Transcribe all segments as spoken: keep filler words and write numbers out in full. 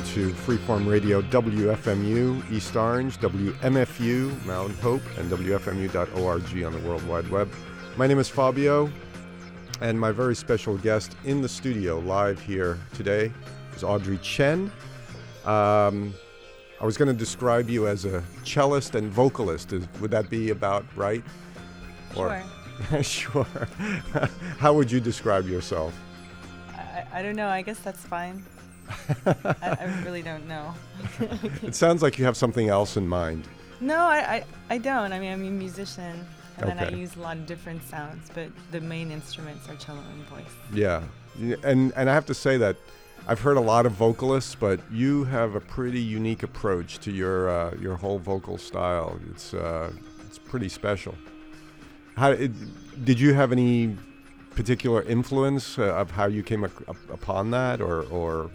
to Freeform Radio, W F M U, East Orange, W M F U, Mount Hope, and W F M U dot org on the World Wide Web. My name is Fabio, and my very special guest in the studio live here today is Audrey Chen. Um, I was going to describe you as a cellist and vocalist. Is, would that be about right? Or, sure. Sure. How would you describe yourself? I, I don't know. I guess that's fine. I, I really don't know. It sounds like you have something else in mind. No, I, I, I don't. I mean, I'm a musician, and Okay. then I use a lot of different sounds, but the main instruments are cello and voice. Yeah. Y- And and I have to say that I've heard a lot of vocalists, but you have a pretty unique approach to your uh, your whole vocal style. It's uh, it's pretty special. How it, did you have any particular influence uh, of how you came ac- up upon that, or or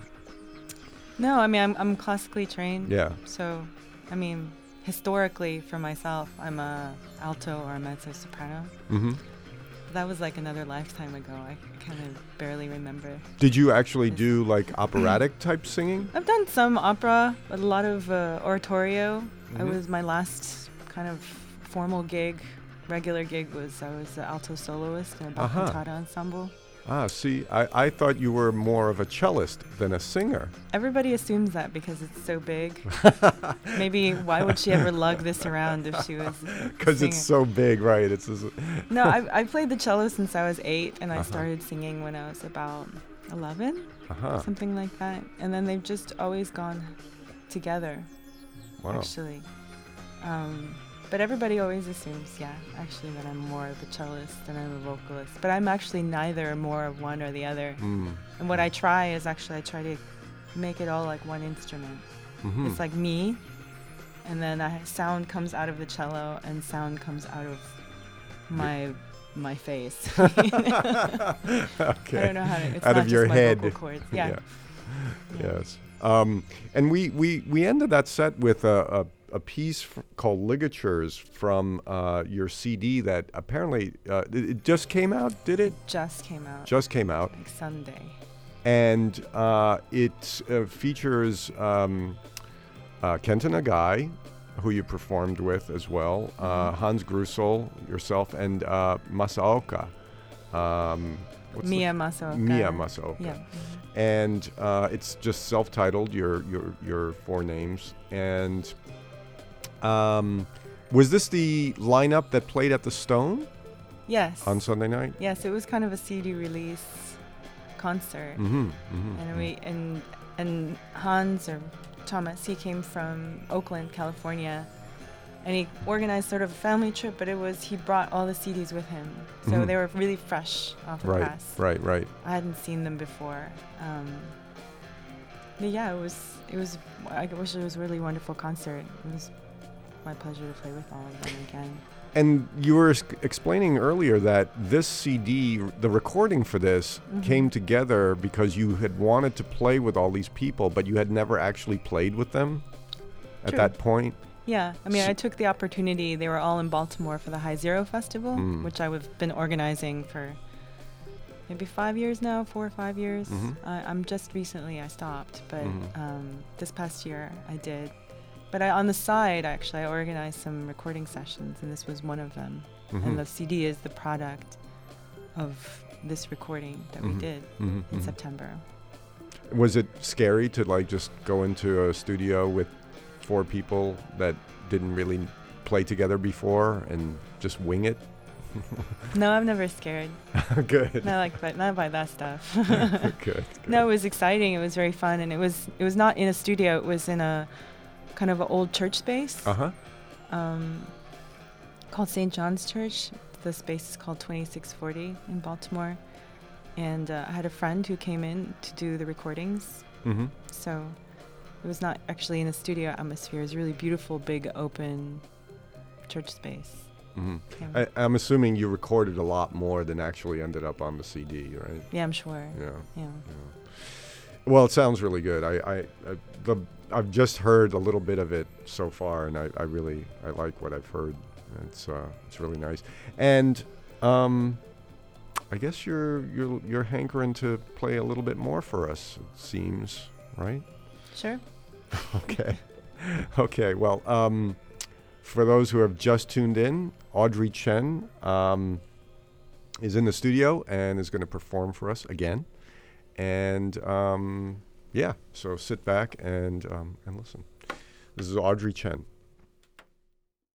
No, I mean, I'm, I'm classically trained. yeah? So, I mean, historically, for myself, I'm a alto or a mezzo soprano. Mm-hmm. That was like another lifetime ago. I kind of barely remember. Did you actually do like operatic type singing? I've done some opera, but a lot of uh, oratorio. I Mhm. was my last kind of formal gig, regular gig was I was an alto soloist in a Bach Uh-huh. cantata ensemble. Ah, see, I, I thought you were more of a cellist than a singer. Everybody assumes that because it's so big. Maybe why would she ever lug this around if she was Because it's singing? so big, right? It's just, No, I, I played the cello since I was eight, and I Uh-huh. started singing when I was about eleven, uh-huh. something like that. And then they've just always gone together. Wow. Actually. Um, but everybody always assumes, yeah, actually, that I'm more of a cellist than I'm a vocalist. But I'm actually neither, more of one or the other. Mm. And what I try is actually I try to make it all like one instrument. Mhm. It's like me, and then I, sound comes out of the cello, and sound comes out of my my face. Okay. I don't know how to. It's Out not of your just head. my vocal cords. Yeah. Yeah. Yeah. Yes. Um, and we, we, we ended that set with a, a, a piece f- called Ligatures from uh, your C D that apparently uh, it, it just came out, did it? Just came out. Just came out. like Sunday. And uh, it uh, features um, uh, Kenta Nagai, who you performed with as well, uh, Hans Grusel, yourself, and uh, Masaoka. Um, what's the- Mia Masaoka. Mia Masaoka. Yeah. And uh, it's just self-titled, your your your four names. And um, was this the lineup that played at the Stone Yes. on Sunday night? Yes, it was kind of a C D release concert, Mm-hmm. mm-hmm. and we and and Hans or Thomas, he came from Oakland, California, and he organized sort of a family trip. But it was he brought all the C Ds with him, so Mhm. they were really fresh off the Right, press. right, right. I hadn't seen them before. Um, but yeah, it was it was. I wish it was a really wonderful concert. It was my pleasure to play with all of them again. And you were s- explaining earlier that this C D, the recording for this, Mhm. came together because you had wanted to play with all these people, but you had never actually played with them at True. that point. Yeah, I mean, So- I took the opportunity. They were all in Baltimore for the High Zero Festival, Mm. which I've been organizing for maybe five years now, four or five years. Mhm. I, I'm just recently I stopped, but Mhm. um, this past year I did. But I, on the side, actually, I organized some recording sessions, and this was one of them. Mhm. And the C D is the product of this recording that Mhm. we did Mhm, in mhm. September. Was it scary to like just go into a studio with four people that didn't really play together before and just wing it? No, I'm never scared. Good. Not like, but not by that stuff. Good. Good. No, it was exciting. It was very fun, and it was it was not in a studio. It was in a kind of an old church space Uh huh. um, called Saint John's Church. The space is called twenty-six forty in Baltimore, and uh, I had a friend who came in to do the recordings. Mm-hmm. So it was not actually in a studio atmosphere. It was a really beautiful, big, open church space. Mm-hmm. Yeah, I, I'm assuming you recorded a lot more than actually ended up on the C D, right? yeah I'm sure. Yeah. Yeah. Yeah. Well, it sounds really good. I, I, I the I've just heard a little bit of it so far, and I, I really I like what I've heard. It's uh it's really nice. And um, I guess you're you're you're hankering to play a little bit more for us. It seems, right? Sure. Okay. Okay. Well, um, for those who have just tuned in, Audrey Chen um, is in the studio and is going to perform for us again. And um, yeah, so sit back and um, and listen. This is Audrey Chen.